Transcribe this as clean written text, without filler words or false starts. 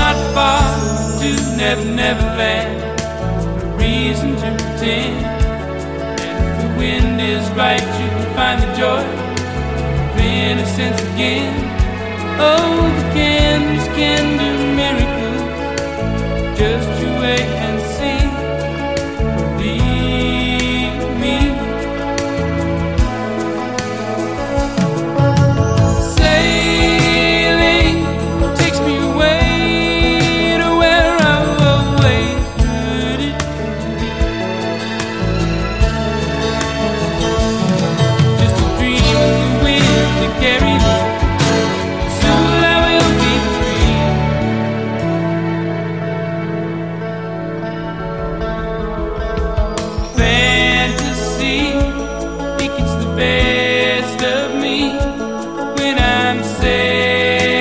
not far to Never Never Land. No reason to pretend that if the wind is right, you can find the joy of innocence again. Oh, the candles can do miracles. Just